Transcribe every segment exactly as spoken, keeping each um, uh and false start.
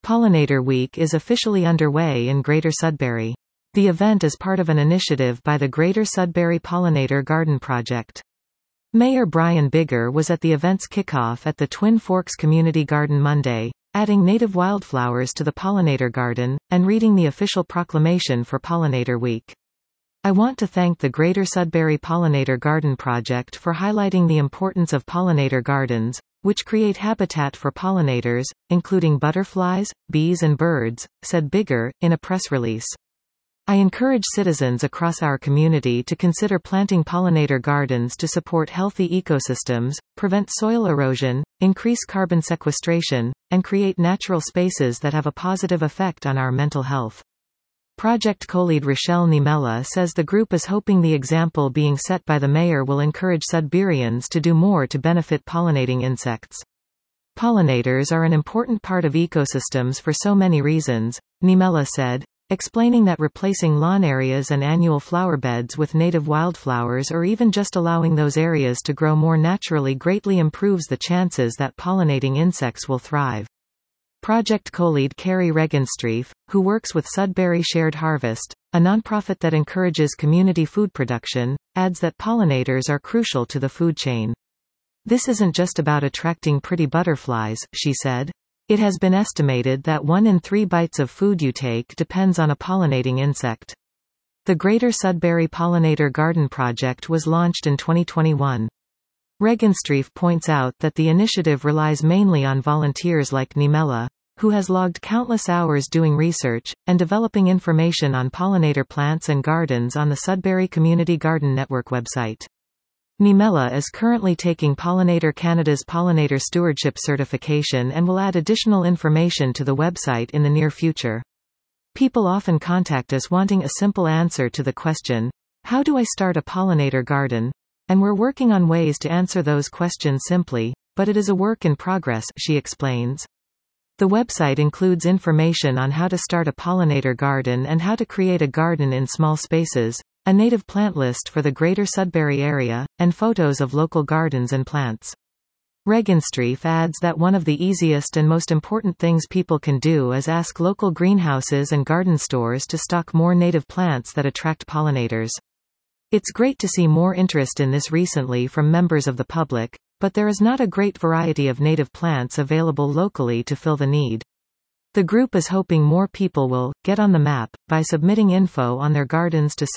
Pollinator Week is officially underway in Greater Sudbury. The event is part of an initiative by the Greater Sudbury Pollinator Garden Project. Mayor Brian Bigger was at the event's kickoff at the Twin Forks Community Garden Monday, adding native wildflowers to the pollinator garden, and reading the official proclamation for Pollinator Week. I want to thank the Greater Sudbury Pollinator Garden Project for highlighting the importance of pollinator gardens, which create habitat for pollinators, including butterflies, bees and birds, said Bigger, in a press release. I encourage citizens across our community to consider planting pollinator gardens to support healthy ecosystems, prevent soil erosion, increase carbon sequestration, and create natural spaces that have a positive effect on our mental health. Project co-lead Rochelle Niemela says the group is hoping the example being set by the mayor will encourage Sudburyans to do more to benefit pollinating insects. Pollinators are an important part of ecosystems for so many reasons, Niemela said, explaining that replacing lawn areas and annual flower beds with native wildflowers or even just allowing those areas to grow more naturally greatly improves the chances that pollinating insects will thrive. Project co-lead Carrie Regenstreef, who works with Sudbury Shared Harvest, a nonprofit that encourages community food production, adds that pollinators are crucial to the food chain. This isn't just about attracting pretty butterflies, she said. It has been estimated that one in three bites of food you take depends on a pollinating insect. The Greater Sudbury Pollinator Garden Project was launched in twenty twenty-one. Regenstreef points out that the initiative relies mainly on volunteers like Niemela, who has logged countless hours doing research, and developing information on pollinator plants and gardens on the Sudbury Community Garden Network website. Niemela is currently taking Pollinator Canada's Pollinator Stewardship Certification and will add additional information to the website in the near future. People often contact us wanting a simple answer to the question, how do I start a pollinator garden? And we're working on ways to answer those questions simply, but it is a work in progress, she explains. The website includes information on how to start a pollinator garden and how to create a garden in small spaces, a native plant list for the Greater Sudbury area, and photos of local gardens and plants. Regenstreef adds that one of the easiest and most important things people can do is ask local greenhouses and garden stores to stock more native plants that attract pollinators. It's great to see more interest in this recently from members of the public, but there is not a great variety of native plants available locally to fill the need. The group is hoping more people will get on the map by submitting info on their gardens to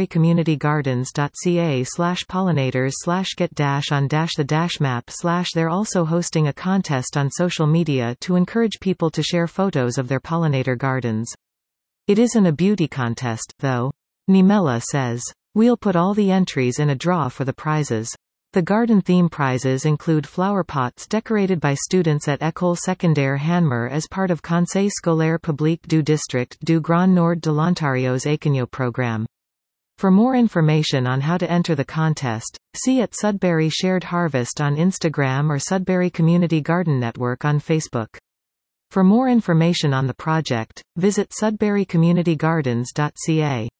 sudburycommunitygardens.ca slash pollinators slash get dash on dash the dash map slash. They're also hosting a contest on social media to encourage people to share photos of their pollinator gardens. It isn't a beauty contest, though. Niemela says. We'll put all the entries in a draw for the prizes. The garden theme prizes include flower pots decorated by students at École Secondaire Hanmer as part of Conseil Scolaire Public du District du Grand Nord de l'Ontario's Écagno program. For more information on how to enter the contest, see at Sudbury Shared Harvest on Instagram or Sudbury Community Garden Network on Facebook. For more information on the project, visit sudburycommunitygardens dot c a.